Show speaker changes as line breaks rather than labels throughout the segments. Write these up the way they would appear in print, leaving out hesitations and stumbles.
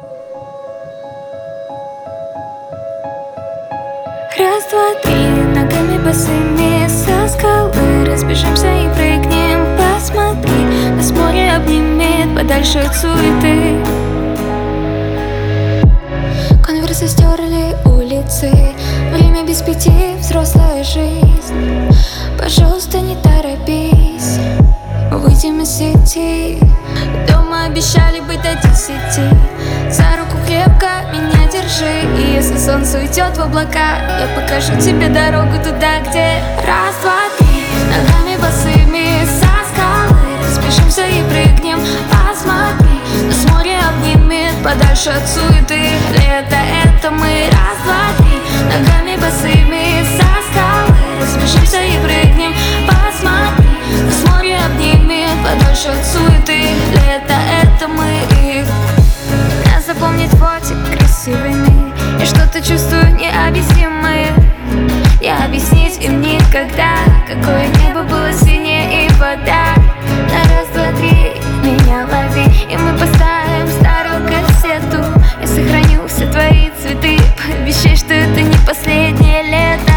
Раз, два, три, ногами босыми со скалы разбежимся и прыгнем. Посмотри, нас море обнимет подальше от суеты. Конверсы стерли улицы, время без пяти, взрослая жизнь. Пожалуйста, не торопись, выйдем из сети. Дома обещали быть до 10. За руку крепко меня держи, и если солнце уйдет в облака, я покажу тебе дорогу туда, где раз, два, три, ногами босыми со скалы разбежимся и прыгнем. Посмотри, нас море обнимет подальше от суеты. Лето — это мы. Раз, два, три, ногами босыми со скалы разбежимся и прыгнем. Посмотри, нас море обнимет подальше от суеты. Лето — это мы. Нас запомнит фотик красивыми, и что-то чувствую необъяснимое. Не объяснить им никогда, какое небо было синее и вода. На раз, два, три, меня лови, и мы поставим старую кассету. Я сохраню все твои цветы, пообещай, что это не последнее лето.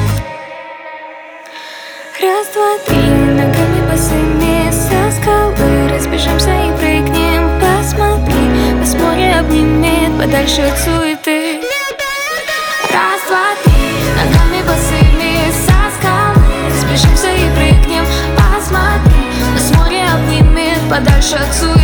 Раз, два, три, ногами босыми со скалы разбежимся и прыгнем. Посмотри, нас море обнимет подальше от суеты. Раз, два, три, ногами босыми со скалы разбежимся и прыгнем. Посмотри, нас море обнимет подальше от суеты.